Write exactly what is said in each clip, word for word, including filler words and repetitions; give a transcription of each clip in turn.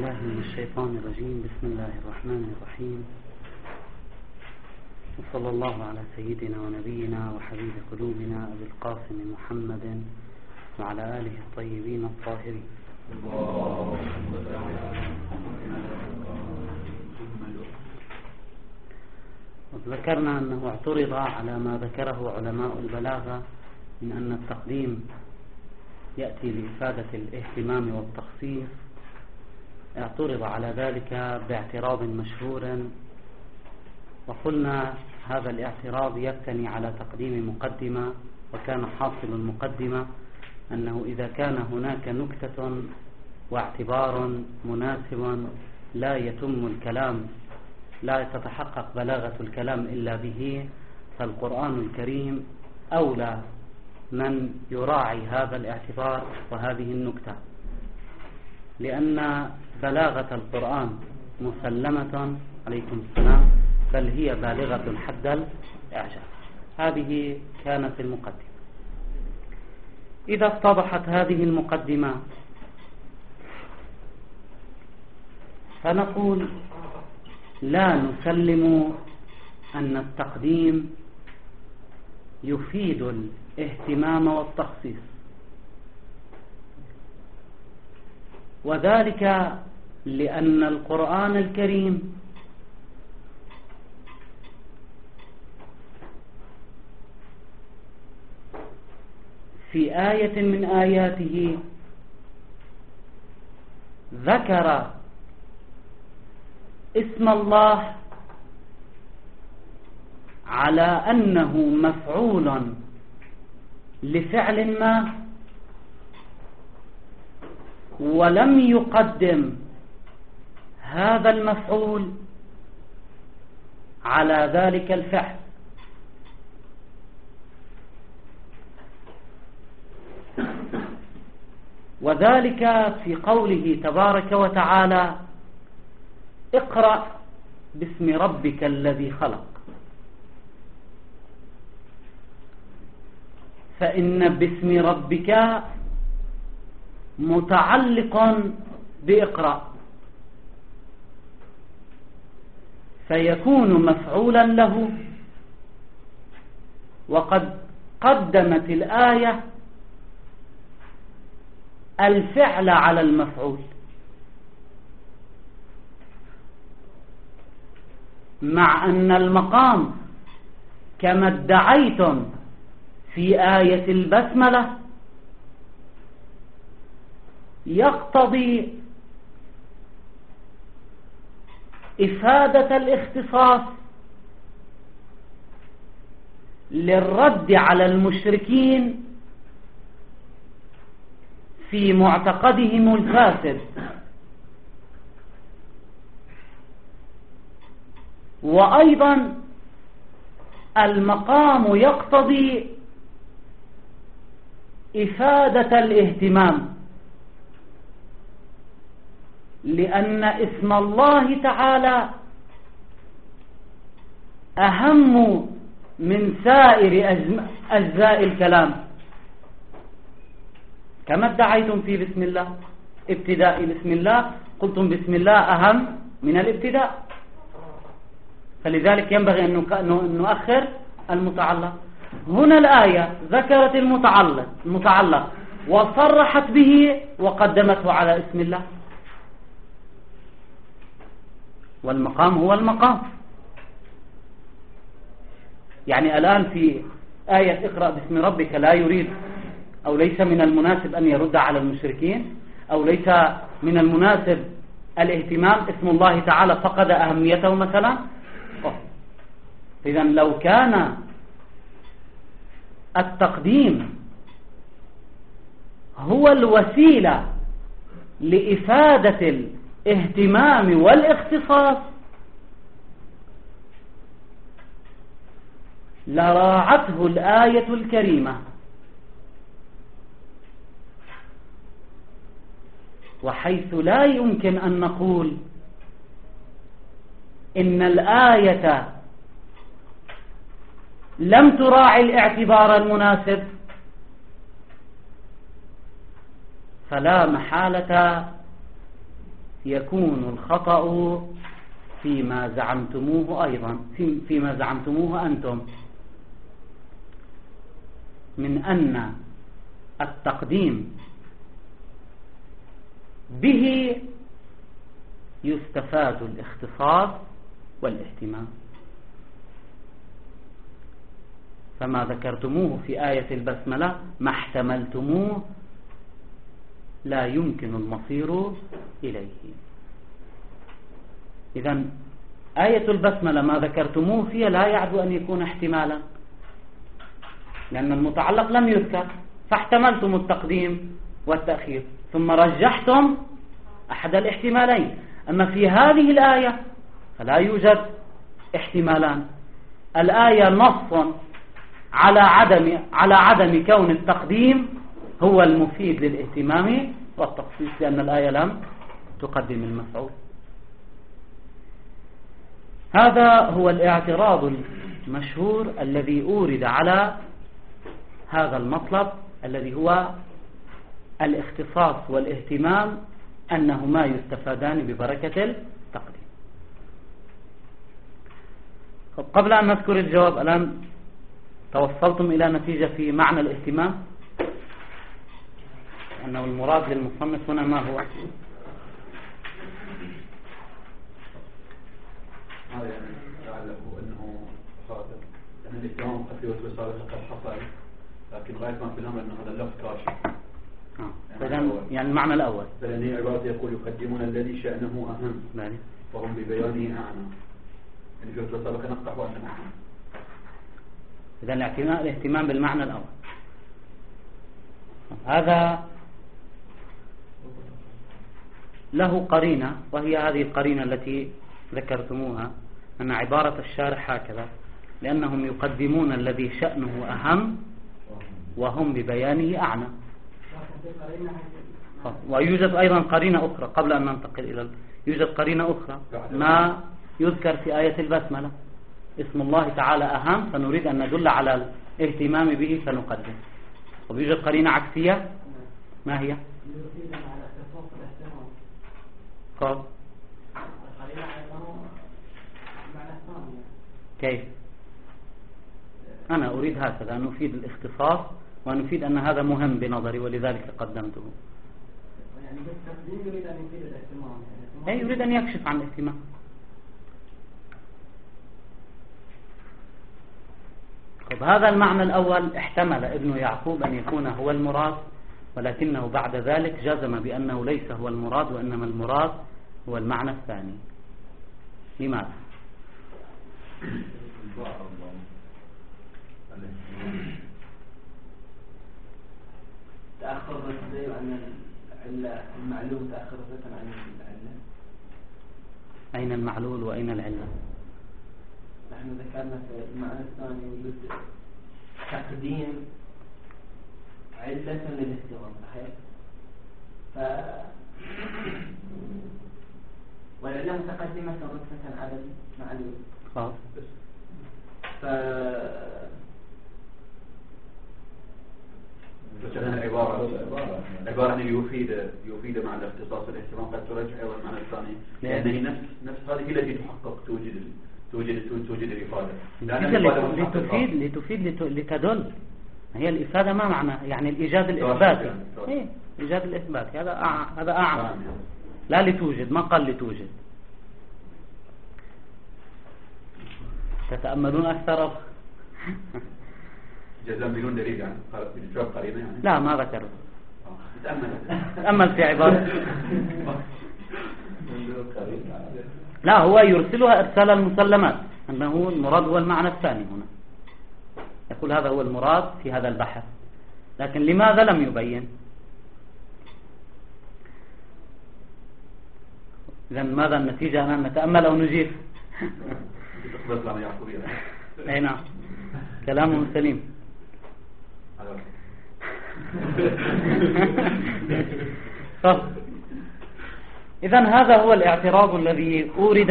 بالله من الشيطان الرجيم. بسم الله الرحمن الرحيم، وصلى الله على سيدنا ونبينا وحبيب قلوبنا أبي القاسم محمد وعلى آله الطيبين الطاهرين. ذكرنا أنه اعترض على ما ذكره علماء البلاغة من أن التقديم يأتي لإفادة الاهتمام والتخصيص. اعترض على ذلك باعتراض مشهور، وقلنا هذا الاعتراض يبتني على تقديم مقدمة، وكان حاصل المقدمة أنه إذا كان هناك نكتة واعتبار مناسب لا يتم الكلام، لا تتحقق بلاغة الكلام إلا به، فالقرآن الكريم أولى من يراعي هذا الاعتبار وهذه النكتة، لأن بلاغة القرآن مسلمة عليكم السلام، بل هي بالغة حد الإعجاز. هذه كانت المقدمة. إذا اتضحت هذه المقدمة فنقول لا نسلم أن التقديم يفيد الاهتمام والتخصيص، وذلك لأن القرآن الكريم في آية من آياته ذكر اسم الله على أنه مفعول لفعل ما، ولم يقدم هذا المفعول على ذلك الفعل. وذلك في قوله تبارك وتعالى: اقرأ باسم ربك الذي خلق. فإن باسم ربك متعلق بإقرأ، فيكون مفعولا له، وقد قدمت الآية الفعل على المفعول، مع أن المقام كما ادعيتم في آية البسملة يقتضي إفادة الاختصاص للرد على المشركين في معتقدهم الفاسد، وأيضا المقام يقتضي إفادة الاهتمام، لأن اسم الله تعالى أهم من سائر أجزاء الكلام، كما ادعيتم في بسم الله ابتداء بسم الله، قلتم بسم الله أهم من الابتداء، فلذلك ينبغي أن نؤخر المتعلق. هنا الآية ذكرت المتعلق المتعلق وصرحت به وقدمته على اسم الله، والمقام هو المقام. يعني الآن في آية اقرأ باسم ربك لا يريد أو ليس من المناسب أن يرد على المشركين، أو ليس من المناسب الاهتمام، اسم الله تعالى فقد أهميته مثلا. إذن لو كان التقديم هو الوسيلة لإفادة الاهتمام والاختصاص لراعته الآية الكريمة، وحيث لا يمكن أن نقول إن الآية لم تراعي الاعتبار المناسب، فلا محالة يكون الخطأ فيما زعمتموه أيضا فيما زعمتموه أنتم من أن التقديم به يستفاد الاختصاص والاهتمام، فما ذكرتموه في آية البسملة ما احتملتموه لا يمكن المصير إليه. إذن آية البسملة ما ذكرتموه فيها لا يعد أن يكون احتمالا، لأن المتعلق لم يذكر، فاحتملتم التقديم والتأخير ثم رجحتم أحد الاحتمالين. أما في هذه الآية فلا يوجد احتمالان، الآية نص على عدم على عدم كون التقديم هو المفيد للاهتمام والتخصيص، لأن الآية لم تقدم المفعول. هذا هو الاعتراض المشهور الذي أورد على هذا المطلب الذي هو الاختصاص والاهتمام، أنهما يستفادان ببركة التقديم. قبل أن نذكر الجواب، الآن توصلتم إلى نتيجة في معنى الاهتمام، أنه المراد للمصنف هنا ما هو؟ هذا يعني لعله أنه خاطر أن الاهتمام قد يوجد صالح قد حصل، لكن غاية ما في الأمر أن هذا اللفظ كاشف. آه. يعني, يعني المعنى الأول فلأن عبارة يقول يقدمون الذي شأنه أهم بني. وهم ببيانه أعنى، يعني في وجه سابق نقطع وأنه أهم. إذا الاهتمام بالمعنى الأول هذا له قرينة، وهي هذه القرينة التي ذكرتموها، أن عبارة الشارح هكذا: لأنهم يقدمون الذي شأنه أهم وهم ببيانه أعنى. ويوجد أيضا قرينة أخرى قبل أن ننتقل إلى يوجد قرينة أخرى ما يذكر في آية البسملة، اسم الله تعالى أهم، فنريد أن ندل على الاهتمام به فنقدم. ويوجد قرينة عكسية، ما هي؟ قال كيف؟ أنا أريد هكذا أن نفيد الاختصاص ونفيد أن هذا مهم بنظري ولذلك قدمته. يعني بالتقديم يريد أن يفيد الاهتمام، أي يريد أن يكشف عن الاهتمام. طب هذا المعنى الأول احتمل ابن يعقوب أن يكون هو المراد، ولكنه بعد ذلك جزم بأنه ليس هو المراد وإنما المراد هو المعنى الثاني. لماذا؟ تأخر الرد عن المعلوم، تأخر الرد عن العلة. أين المعلول وأين العلة؟ نحن ذكرنا في المعنى الثاني وجود تقديم علة للاهتمام، صحيح؟ ف والعلة متقدمة رتبة على المعلول. خلاص. ف فكان عبارة عبارة أن يفيد يفيد مع الاختصاص والاهتمام قد ترجع أيضا المعنى الثاني، لأنه نفس نفس هذه التي تحقق توجد توجد توجد الإفادة. لتفيد لتفيد لتدل، هي الإفادة ما معنى يعني الإيجاد الإثباتي، إيه إيجاد الإثباتي، هذا أع... هذا أعم، لا لتوجد، ما قال لتوجد. تتأملون أكثر جزم بدون دليل يعني جواب قرينة يعني. لا ما ذكره. تأمل تأمل في عبارة. لا هو يرسلها إرسال المسلمات، أنه المراد هو المعنى الثاني هنا، يقول هذا هو المراد في هذا البحث، لكن لماذا لم يبين؟ إذن ماذا النتيجة؟ أن نتأمل أو نجيب؟ أي نعم كلامه سليم. إذن هذا هو الاعتراض الذي أورد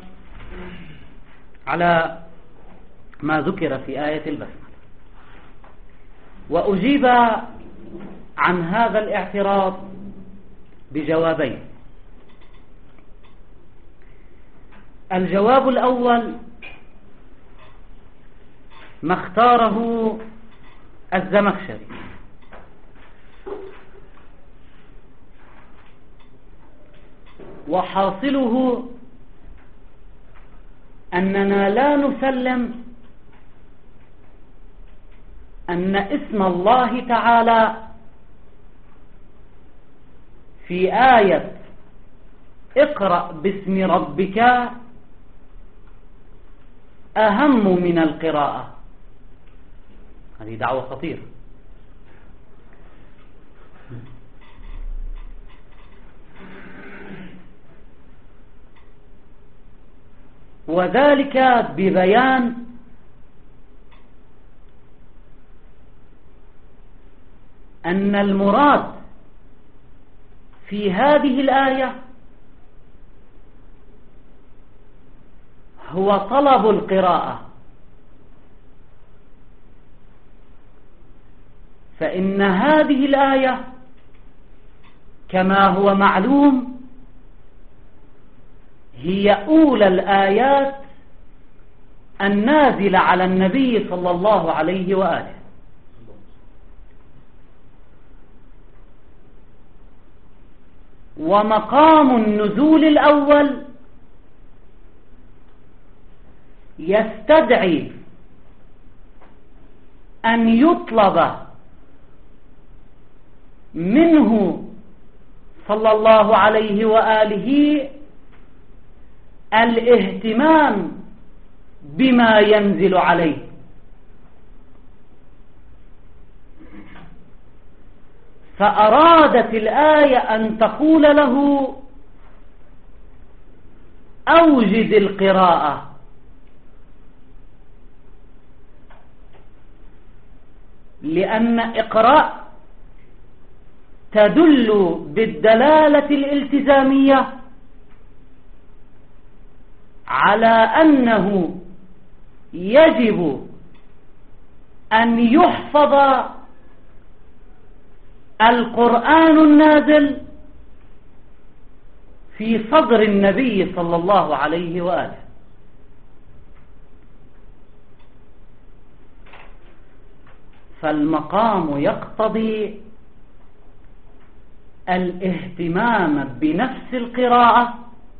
على ما ذكر في آية البسملة، وأجيب عن هذا الاعتراض بجوابين. الجواب الأول ما اختاره الزمخشري، وحاصله أننا لا نسلم أن اسم الله تعالى في آية اقرأ باسم ربك أهم من القراءة. هذه دعوة خطيرة. وذلك ببيان أن المراد في هذه الآية هو طلب القراءة، فإن هذه الآية كما هو معلوم هي أولى الآيات النازلة على النبي صلى الله عليه وآله، ومقام النزول الأول يستدعي أن يطلب منه صلى الله عليه وآله الاهتمام بما ينزل عليه. فأرادت الآية أن تقول له أوجد القراءة، لأن اقرأ تدل بالدلالة الالتزامية على أنه يجب أن يحفظ القرآن النازل في صدر النبي صلى الله عليه وآله. فالمقام يقتضي الاهتمام بنفس القراءة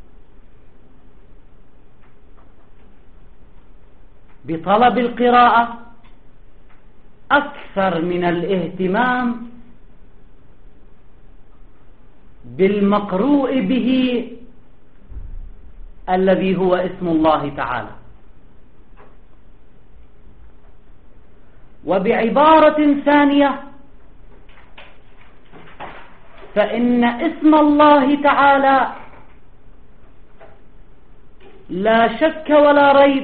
بطلب القراءة أكثر من الاهتمام بالمقروء به الذي هو اسم الله تعالى. وبعبارة ثانية، فإن اسم الله تعالى لا شك ولا ريب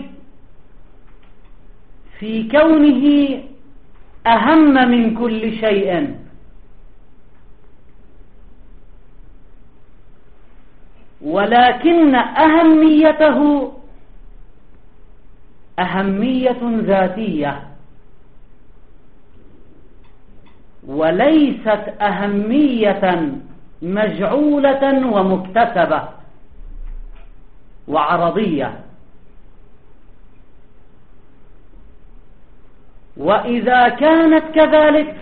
في كونه أهم من كل شيء، ولكن أهميته أهمية ذاتية وليست أهمية مجعولة ومكتسبة وعرضية. وإذا كانت كذلك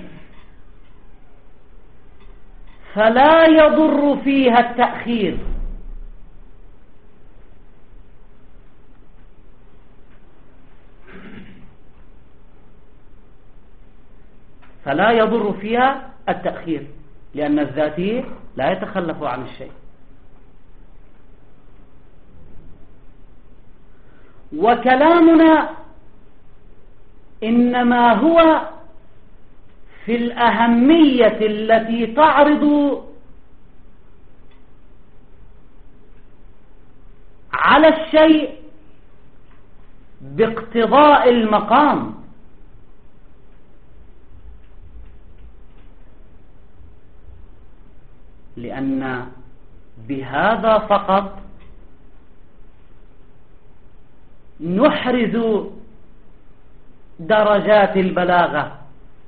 فلا يضر فيها التأخير، فلا يضر فيها التأخير لأن الذاتي لا يتخلف عن الشيء. وكلامنا إنما هو في الأهمية التي تعرض على الشيء باقتضاء المقام، لأن بهذا فقط نحرز درجات البلاغة.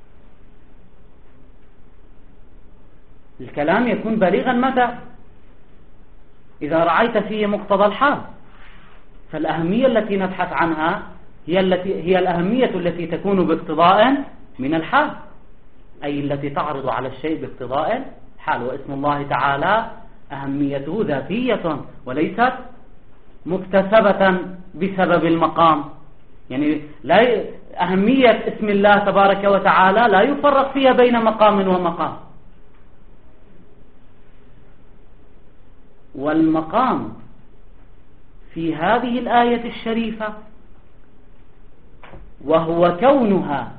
الكلام يكون بليغا متى؟ إذا رعيت فيه مقتضى الحال. فالأهمية التي نبحث عنها هي التي هي الأهمية التي تكون باقتضاء من الحال، أي التي تعرض على الشيء باقتضاء الحال. واسم الله تعالى أهميته ذاتية وليست مكتسبة بسبب المقام. يعني لا ي... أهمية اسم الله تبارك وتعالى لا يفرق فيها بين مقام ومقام. والمقام في هذه الآية الشريفة وهو كونها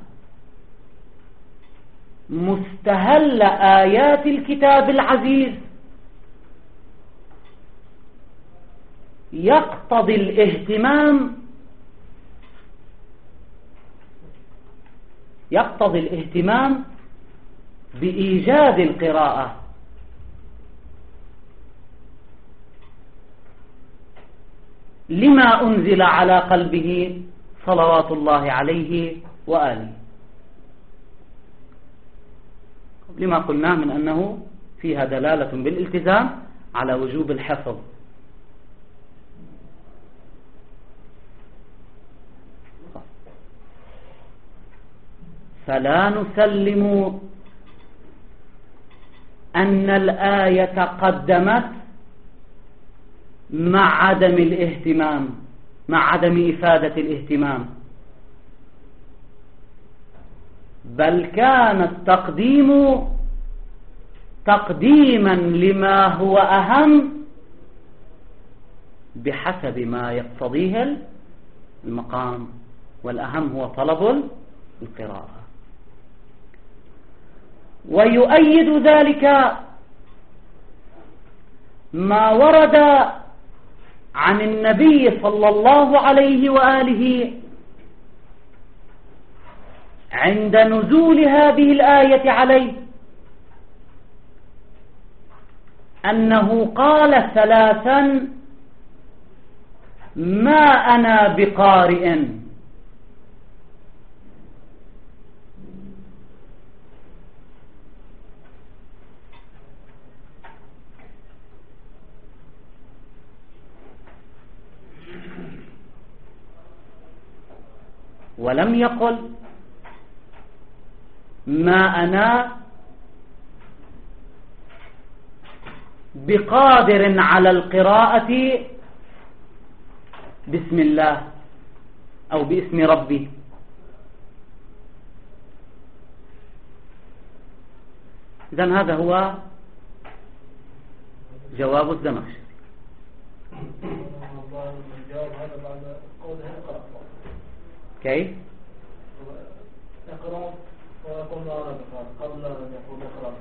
مستهل آيات الكتاب العزيز يقتضي الاهتمام يقتضي الاهتمام بإيجاد القراءة، لما أنزل على قلبه صلوات الله عليه وآله، لما قلناه من أنه فيها دلالة بالالتزام على وجوب الحفظ. فلا نسلم أن الآية قدمت مع عدم الاهتمام، مع عدم إفادة الاهتمام، بل كان التقديم تقديما لما هو أهم بحسب ما يقتضيه المقام، والأهم هو طلب القراءة. ويؤيد ذلك ما ورد عن النبي صلى الله عليه وآله عند نزول هذه الآية عليه، أنه قال ثلاثا: ما أنا بقارئ، ولم يقل ما أنا بقادر على القراءة بسم الله أو باسم ربي. إذن هذا هو جواب الزمخشري. كيف؟ اقرأ ويقول لا نقرأ قبل أن يقول اقرأ.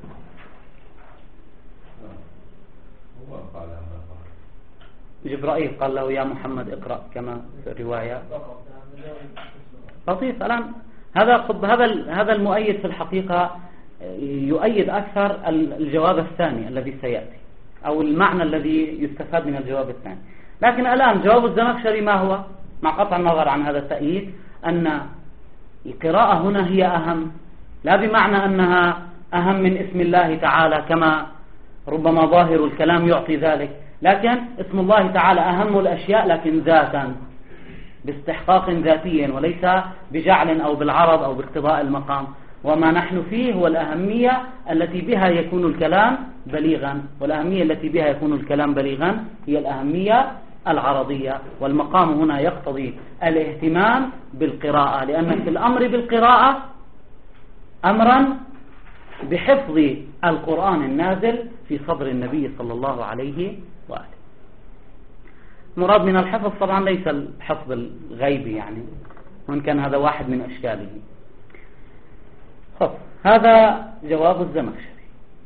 هو قال جبرائيل قال له يا محمد اقرأ كما في الرواية. لطيف. الآن هذا هذا هذا المؤيد في الحقيقة يؤيد أكثر الجواب الثاني الذي سيأتي، أو المعنى الذي يستفاد من الجواب الثاني. لكن الآن جواب الزمخشري ما هو؟ مع قطع النظر عن هذا التأييد، أن القراءة هنا هي أهم، لا بمعنى أنها أهم من اسم الله تعالى كما ربما ظاهر الكلام يعطي ذلك، لكن اسم الله تعالى أهم الأشياء لكن ذاتا باستحقاق ذاتي وليس بجعل أو بالعرض أو باقتضاء المقام. وما نحن فيه هو الأهمية التي بها يكون الكلام بليغا، والأهمية التي بها يكون الكلام بليغا هي الأهمية العرضية، والمقام هنا يقتضي الاهتمام بالقراءة، لأن في الأمر بالقراءة أمرا بحفظ القرآن النازل في صدر النبي صلى الله عليه وآله. مراد من الحفظ طبعا ليس الحفظ الغيبي يعني، وإن كان هذا واحد من أشكاله. هذا جواب الزمخشري.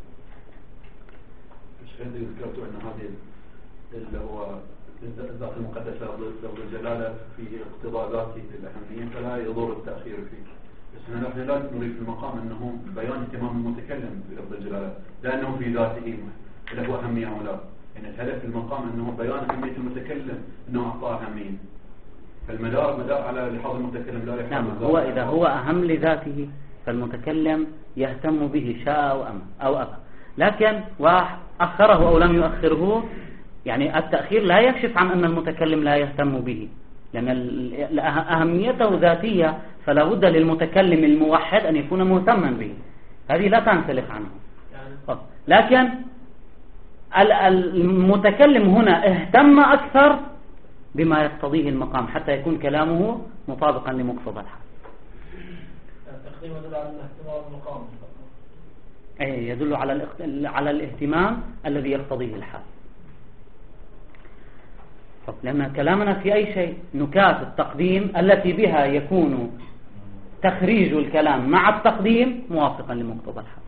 مش عندي ذكرت أن هذه اللي هو الذات المقدسة لفظ الجلالة في اقتضاء ذاته الأهمية فلا يضر التأخير فيه، بس نحن لا نريد في المقام أنه بيان اهتمام المتكلم بلفظ الجلالة لأنه في ذاته له أهمية أو لا، يعني الهدف في المقام أنه بيان أهمية المتكلم أنه أعطاه أهمية، فالمدار مدار على لحاظ المتكلم لا لحاظ نعم. هو إذا هو أهم لذاته فالمتكلم يهتم به شاء أو أم أو أبى، لكن وأخره أو لم يؤخره يعني التأخير لا يكشف عن أن المتكلم لا يهتم به، لأن أهميته ذاتية، فلا بد للمتكلم الموحد أن يكون مهتما به، هذه لا تنسلخ عنه. لكن المتكلم هنا اهتم أكثر بما يقتضيه المقام حتى يكون كلامه مطابقا لمقتضى الحال. التقديم يدل على الاهتمام بالمقام. أي يدل على على الاهتمام الذي يقتضيه الحال. لأن كلامنا في أي شيء نكات التقديم التي بها يكون تخريج الكلام مع التقديم موافقا لمقتضى الحال.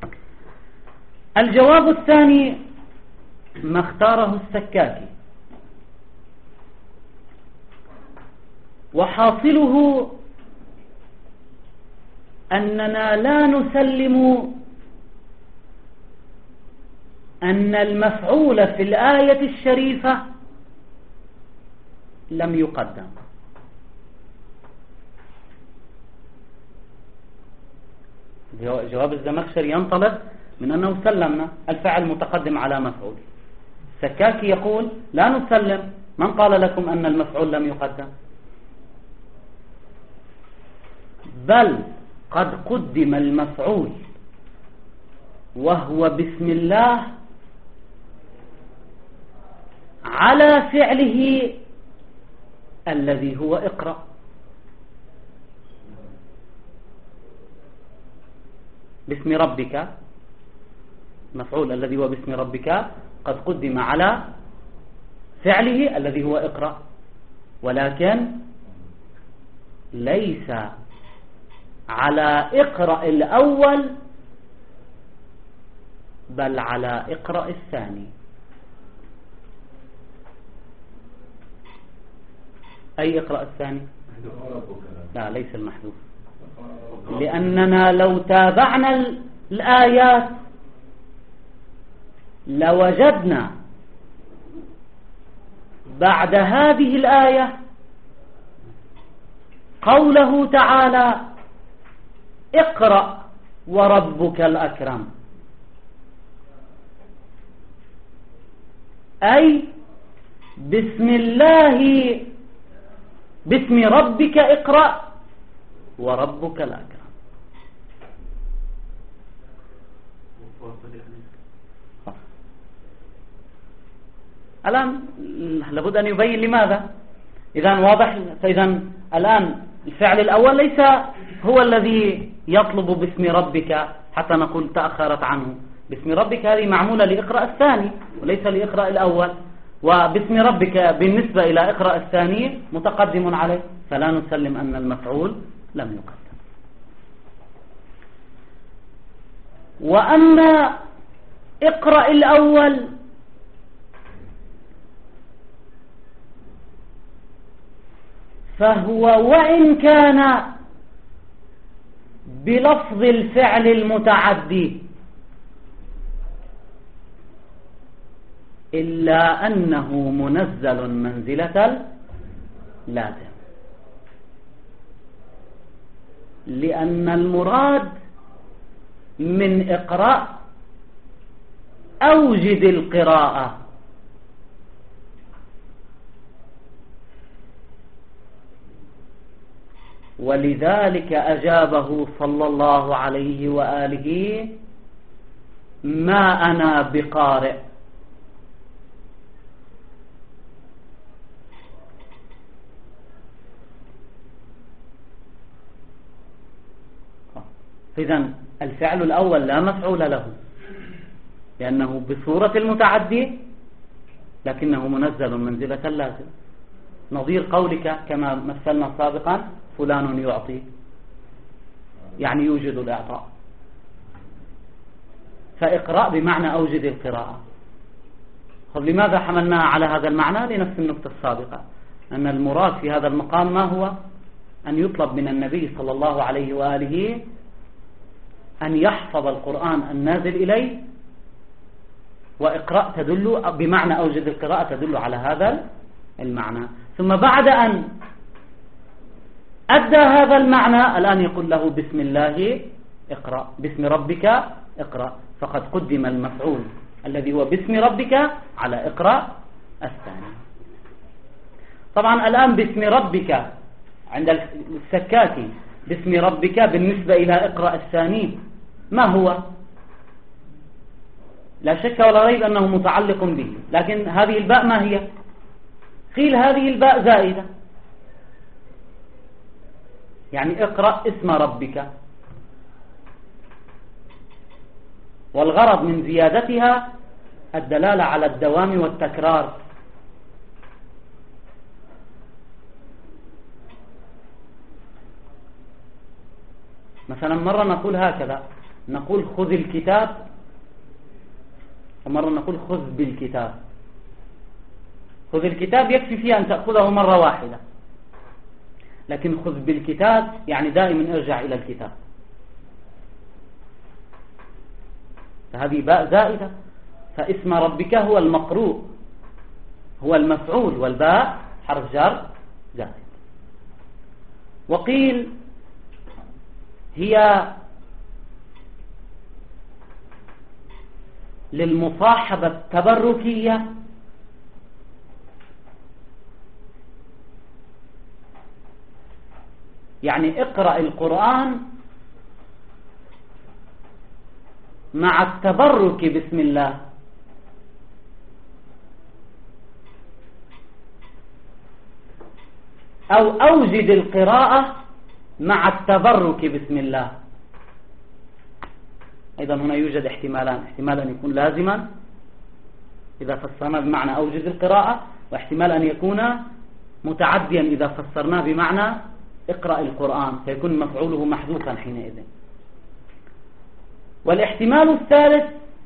الجواب الثاني ما اختاره السكاكي، وحاصله أننا لا نسلم أن المفعول في الآية الشريفة لم يقدم. جواب الزمخشري ينطلق من أنه سلمنا الفعل متقدم على مفعول. السكاكي يقول لا نسلم، من قال لكم أن المفعول لم يقدم؟ بل قد قدم المفعول وهو بسم الله على فعله الذي هو اقرأ. باسم ربك، مفعول الذي هو باسم ربك قد قدم على فعله الذي هو اقرأ، ولكن ليس على اقرأ الأول بل على اقرأ الثاني. أي اقرأ الثاني؟ لا، ليس المحذوف، لأننا لو تابعنا الآيات لوجدنا بعد هذه الآية قوله تعالى اقرأ وربك الأكرم، أي بسم الله باسم ربك اقرأ وربك الأكرم. الآن لابد أن يبين لماذا. إذن واضح، فإذا الآن الفعل الأول ليس هو الذي يطلب باسم ربك حتى نقول تأخرت عنه. باسم ربك هذه معمولة لإقرأ الثاني وليس لإقرأ الأول، وباسم ربك بالنسبة إلى إقرأ الثاني متقدم عليه، فلا نسلم أن المفعول لم يقدم. وأما اقرأ الأول فهو وإن كان بلفظ الفعل المتعدي إلا أنه منزل منزلة اللازم، لأن المراد من اقرأ أوجد القراءة، ولذلك أجابه صلى الله عليه وآله ما أنا بقارئ. إذن الفعل الأول لا مفعول له لأنه بصورة المتعدي لكنه منزل منزلة اللازم، نظير قولك كما مثلنا سابقا فلان يعطي، يعني يوجد الإعطاء، فإقرأ بمعنى أوجد القراءة. طب لماذا حملناها على هذا المعنى؟ لنفس النقطة السابقة، أن المراد في هذا المقام ما هو؟ أن يطلب من النبي صلى الله عليه وآله أن يحفظ القرآن النازل إليه، وإقرأ تدل بمعنى أوجد القراءة تدل على هذا المعنى. ثم بعد أن أدى هذا المعنى الآن يقول له بسم الله اقرأ، باسم ربك اقرأ، فقد قدم المفعول الذي هو باسم ربك على اقرأ الثاني. طبعا الآن باسم ربك عند السكاكي باسم ربك بالنسبة إلى اقرأ الثاني ما هو؟ لا شك ولا ريب أنه متعلق به، لكن هذه الباء ما هي؟ قيل هذه الباء زائدة، يعني اقرأ اسم ربك، والغرض من زيادتها الدلالة على الدوام والتكرار. مثلا مرة نقول هكذا، نقول خذ الكتاب، ومرة نقول خذ بالكتاب. خذ الكتاب يكفي فيها أن تأخذه مرة واحدة، لكن خذ بالكتاب يعني دائما ارجع إلى الكتاب. فهذه باء زائدة، فاسم ربك هو المقروء، هو المفعول، والباء حرف جر زائد. وقيل هي للمصاحبة التبركية، يعني اقرأ القرآن مع التبرك بسم الله، أو أوجد القراءة مع التبرك بسم الله. أيضا هنا يوجد احتمالان، احتمال أن يكون لازما إذا فسرنا بمعنى أوجد القراءة، واحتمال أن يكون متعديا إذا فسرناه بمعنى اقرأ القرآن، فيكون مفعوله محذوفا حينئذ. والاحتمال الثالث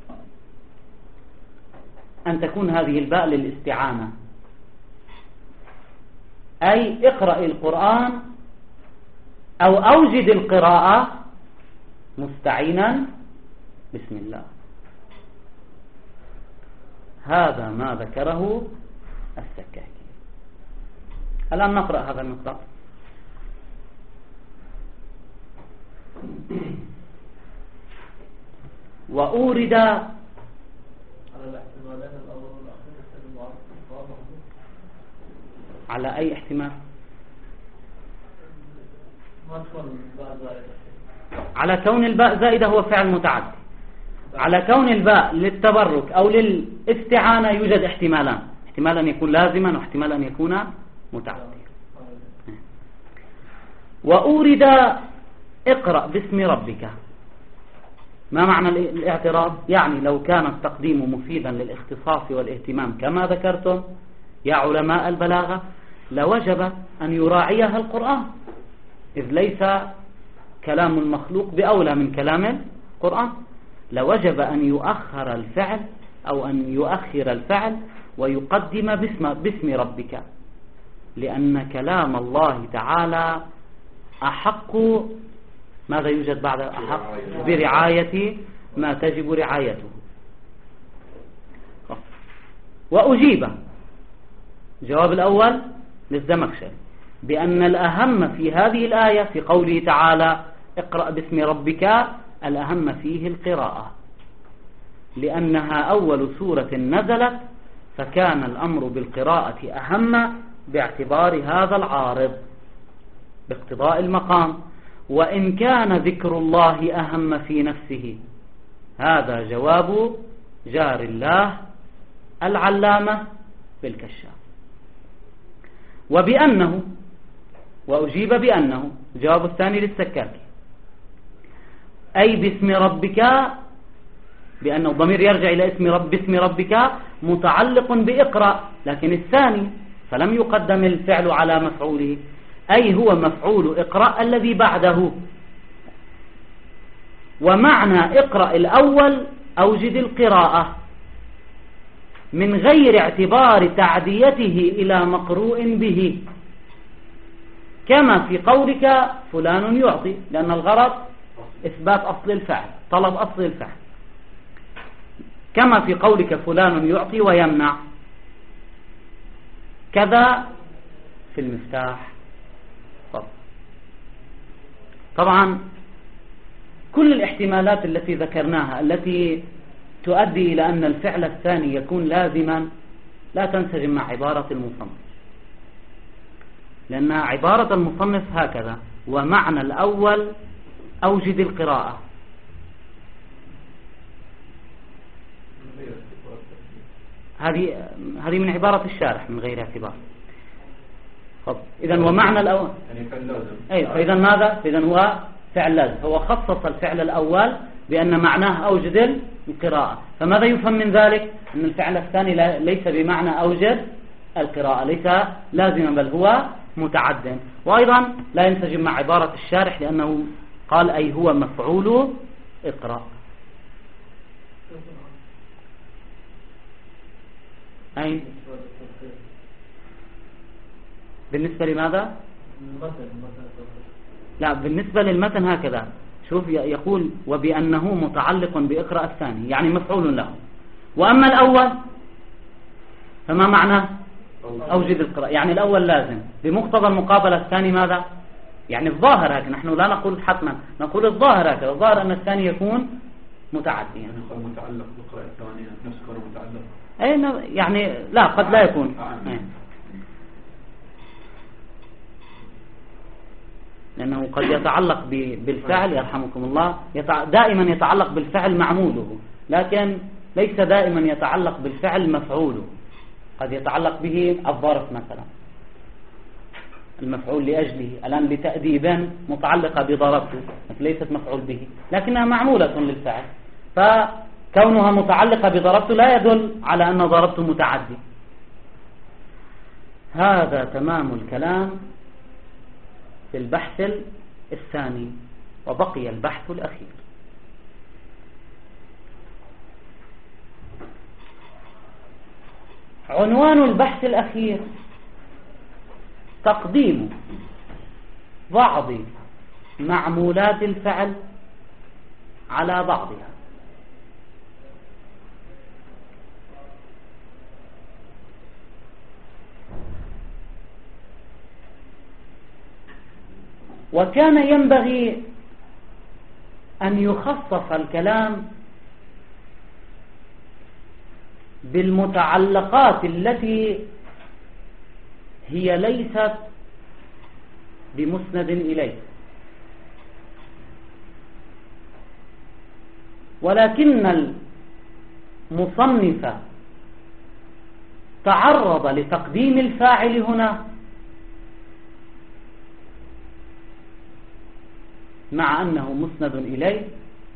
أن تكون هذه الباء للاستعانة، أي اقرأ القرآن أو أوجد القراءة مستعينا بسم الله. هذا ما ذكره السكاكي. الآن نقرأ هذا المقطع. وأورد على الاحتمالين الأول والأخير على أي احتمال؟ ما تكون الباء زائدة. على كون الباء زائدة هو فعل متعدي. على كون الباء للتبرك أو للاستعانة يوجد احتمالان، احتمال أن يكون لازما واحتمال أن يكون متعديا. وأورد اقرأ باسم ربك. ما معنى الاعتراض؟ يعني لو كان التقديم مفيدا للاختصاص والاهتمام كما ذكرتم يا علماء البلاغة لوجب أن يراعيها القرآن، إذ ليس كلام المخلوق بأولى من كلام القرآن. لوجب أن يؤخر الفعل أو أن يؤخر الفعل ويقدم باسم, باسم ربك، لأن كلام الله تعالى أحق. ماذا يوجد بعد أحق؟ برعاية ما تجب رعايته. وأجيب الجواب الأول للزمخشري بأن الأهم في هذه الآية في قوله تعالى اقرأ باسم ربك، الأهم فيه القراءة، لأنها أول سورة نزلت، فكان الأمر بالقراءة أهم باعتبار هذا العارض باقتضاء المقام. وإن كان ذكر الله أهم في نفسه، هذا جواب جار الله العلامة بالكشاف. وبأنه وأجيب بأنه الجواب الثاني للسكاكي، أي باسم ربك، بأنه ضمير يرجع إلى اسم رب باسم ربك متعلق بإقرأ، لكن الثاني فلم يقدم الفعل على مفعوله، أي هو مفعول اقرأ الذي بعده. ومعنى اقرأ الأول أوجد القراءة من غير اعتبار تعديته إلى مقروء به، كما في قولك فلان يعطي، لأن الغرض إثبات أصل الفعل، طلب أصل الفعل، كما في قولك فلان يعطي ويمنع. كذا في المفتاح. طبعا كل الاحتمالات التي ذكرناها التي تؤدي إلى أن الفعل الثاني يكون لازما لا تنسجم مع عبارة المصنف، لأن عبارة المصنف هكذا: ومعنى الأول أوجد القراءة. هذه هذه من عبارة الشارح من غير اعتبار. إذن ومعنى الأول يعني فعل لازم. أي فإذا ماذا؟ فإذا هو فعل لازم، هو خصص الفعل الأول بأن معناه أوجد القراءة. فماذا يفهم من ذلك؟ أن الفعل الثاني ليس بمعنى أوجد القراءة، ليس لازما بل هو متعد. وأيضا لا ينسجم مع عبارة الشارح لأنه قال أي هو مفعول اقرأ. أي بالنسبة لماذا؟ لا، بالنسبة للمتن هكذا. شوف يقول وبأنه متعلق بإقرأ الثاني، يعني مفعول له. وأما الأول فما معناه؟ أوجد القراءة، يعني الأول لازم بمقتضى المقابلة الثاني ماذا؟ يعني الظاهر هكذا، نحن لا نقول حتما، نقول الظاهر هكذا، الظاهر أن الثاني يكون متعديا. يعني يكون متعلق بإقرأ الثاني نفس كونه متعلق. أي يعني لا، قد لا يكون. لأنه قد يتعلق بالفعل يرحمكم الله، دائما يتعلق بالفعل معموله، لكن ليس دائما يتعلق بالفعل مفعوله. قد يتعلق به الظرف مثلا، المفعول لأجله، الآن لتأديبا متعلقة بضربته ليست مفعول به لكنها معمولة للفعل، فكونها متعلقة بضربته لا يدل على أن ضربته متعدي. هذا تمام الكلام في البحث الثاني، وبقي البحث الأخير. عنوان البحث الأخير تقديم بعض معمولات الفعل على بعضها. وكان ينبغي أن يخصص الكلام بالمتعلقات التي هي ليست بمسند إليه، ولكن المصنف تعرض لتقديم الفاعل هنا مع أنه مسند إليه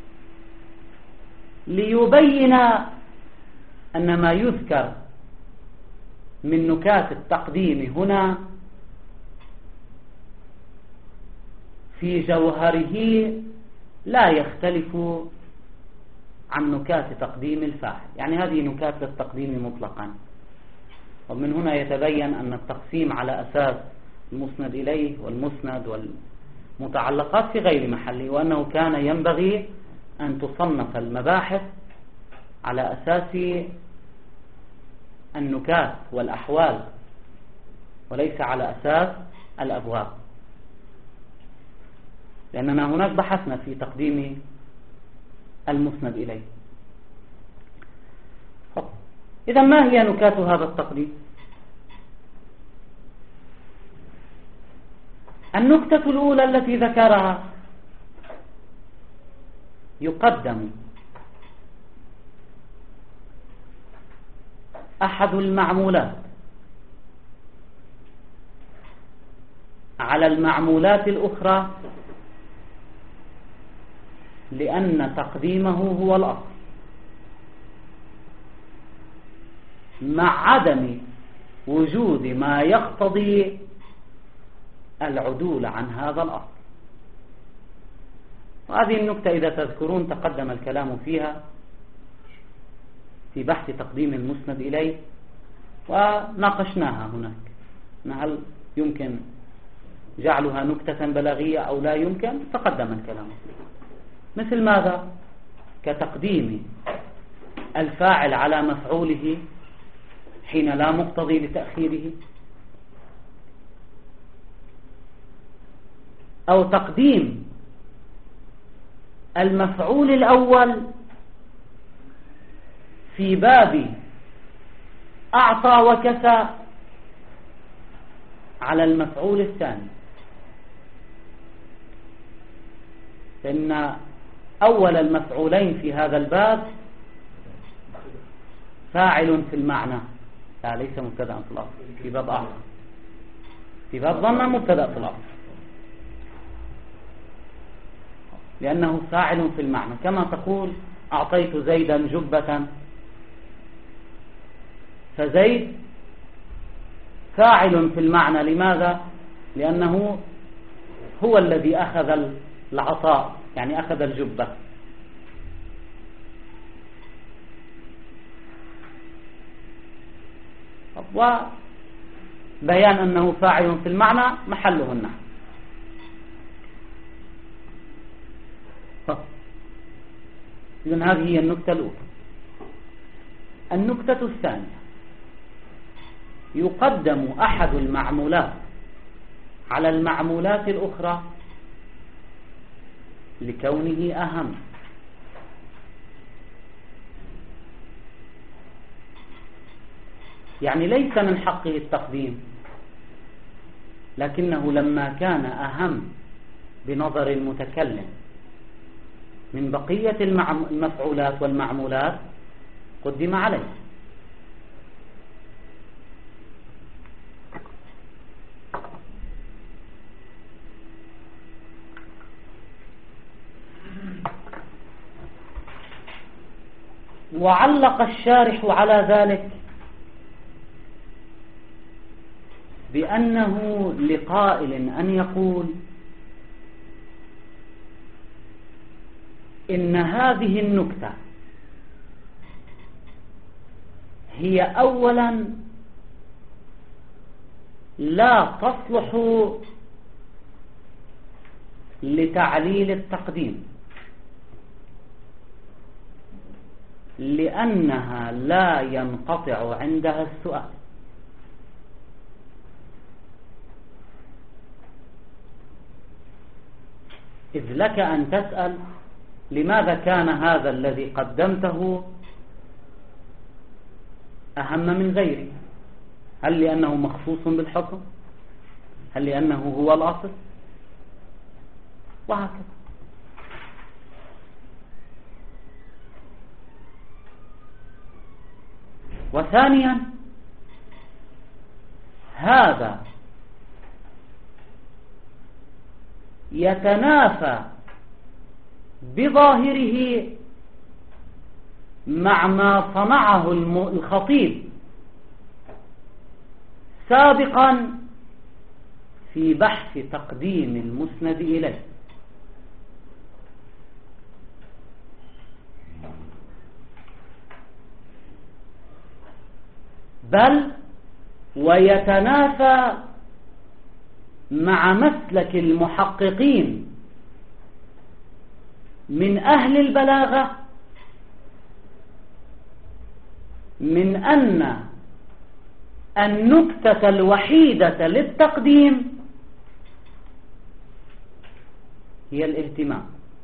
ليبين أن ما يذكر من نكات التقديم هنا في جوهره لا يختلف عن نكات تقديم الفاعل، يعني هذه نكات للتقديم مطلقا. ومن هنا يتبين أن التقسيم على أساس المسند إليه والمسند والمتعلقات في غير محله، وأنه كان ينبغي أن تصنف المباحث على أساس النكات والأحوال وليس على أساس الأبواب، لأننا هناك بحثنا في تقديم المسند إليه. إذا ما هي نكات هذا التقديم؟ النكتة الأولى التي ذكرها: يقدم أحد المعمولات على المعمولات الأخرى لأن تقديمه هو الأصل، مع عدم وجود ما يقتضي العدول عن هذا الأصل. وهذه النكتة إذا تذكرون تقدم الكلام فيها في بحث تقديم المسند إليه، وناقشناها هناك، هل يمكن جعلها نكتة بلاغية أو لا يمكن، تقدم الكلام فيها. مثل ماذا؟ كتقديم الفاعل على مفعوله حين لا مقتضي لتأخيره، أو تقديم المفعول الأول في باب أعطى وكسى على المفعول الثاني، فإن أول المفعولين في هذا الباب فاعل في المعنى، لا ليس مبتدأ في الأصل، في باب آخر، في باب ضمن مبتدأ في الأصل، لأنه فاعل في المعنى، كما تقول أعطيت زيدا جبة، فزيد فاعل في المعنى. لماذا؟ لأنه هو الذي أخذ العطاء، يعني أخذ الجبة. وبيان أنه فاعل في المعنى محله النحو. إذن هذه هي النكتة الأولى. النكتة الثانية: يقدم أحد المعمولات على المعمولات الأخرى لكونه أهم. يعني ليس من حقه التقديم، لكنه لما كان أهم بنظر المتكلم من بقية المفعولات والمعمولات قدم عليه. وعلق الشارح على ذلك بأنه لقائل أن يقول إن هذه النكتة هي أولا لا تصلح لتعليل التقديم، لأنها لا ينقطع عندها السؤال. إذ لك أن تسأل لماذا كان هذا الذي قدمته أهم من غيره؟ هل لأنه مخصوص بالحكم؟ هل لأنه هو الأصل؟ وهكذا. وثانيا، هذا يتنافى بظاهره مع ما صنعه الخطيب سابقا في بحث تقديم المسند إليه. بل ويتنافى مع مسلك المحققين من أهل البلاغة من أن النكتة الوحيدة للتقديم هي الاهتمام.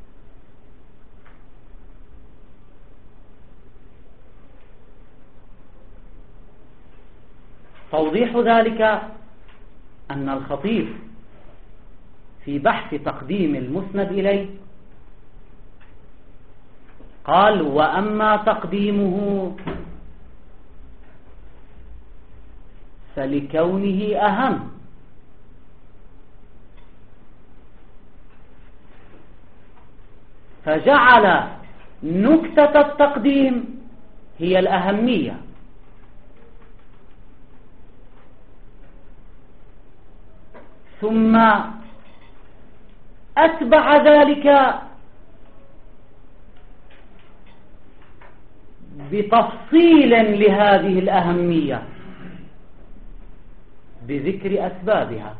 توضيح ذلك أن الخطيب في بحث تقديم المسند إليه قال: وأما تقديمه فلكونه أهم، فجعل نكتة التقديم هي الأهمية، ثم أتبع ذلك بتفصيل لهذه الأهمية بذكر أسبابها.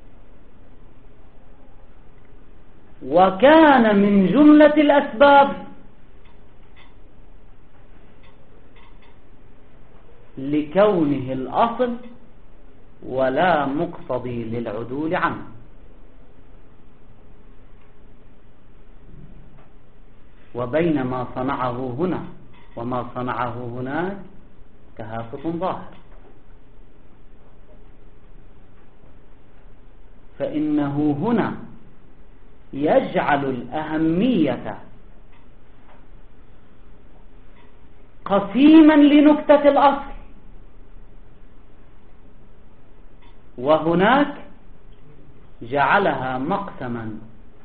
وكان من جملة الأسباب لكونه الأصل ولا مقتضي للعدول عنه. وبين ما صنعه هنا وما صنعه هناك كهافت ظاهر، فإنه هنا يجعل الأهمية قسيما لنكتة الأصل، وهناك جعلها مقسما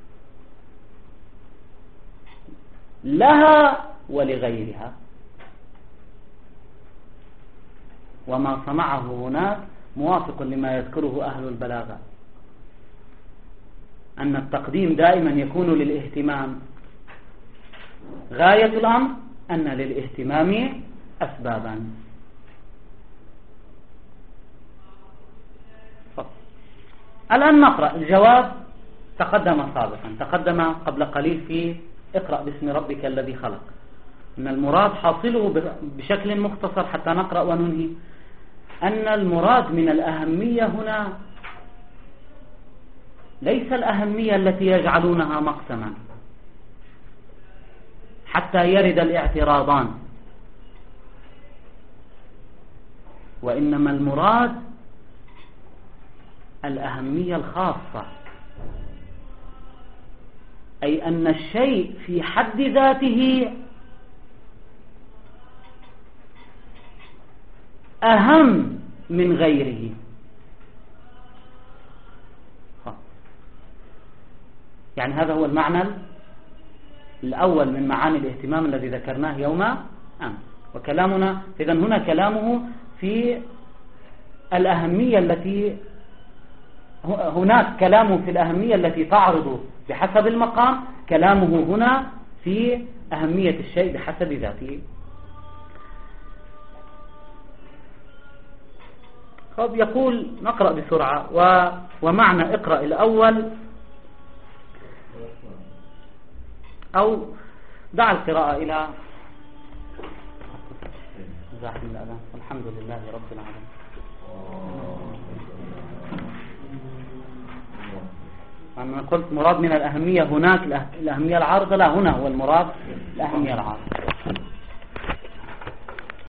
لها ولغيرها. وما صنعه هناك موافق لما يذكره أهل البلاغة، أن التقديم دائما يكون للاهتمام، غاية الأمر أن للاهتمام أسبابا. الآن نقرأ الجواب، تقدم سابقا، تقدم قبل قليل في اقرأ باسم ربك الذي خلق، أن المراد حاصله بشكل مختصر حتى نقرأ وننهي، أن المراد من الأهمية هنا ليس الأهمية التي يجعلونها مقسما حتى يرد الاعتراضان، وإنما المراد الأهمية الخاصة، أي أن الشيء في حد ذاته أهم من غيره. يعني هذا هو المعنى الأول من معاني الاهتمام الذي ذكرناه يوم أمس، وكلامنا إذن هنا كلامه في الأهمية التي هناك، كلامه في الأهمية التي تعرض بحسب المقام، كلامه هنا في أهمية الشيء بحسب ذاته. طب يقول نقرأ بسرعة، و ومعنى اقرأ الأول، أو دع القراءة إلى زاحم الأذان. الحمد لله رب العالمين. أنا قلت مراد من الأهمية هناك الأهمية العارضة، لا، هنا هو المراد الأهمية العارضة.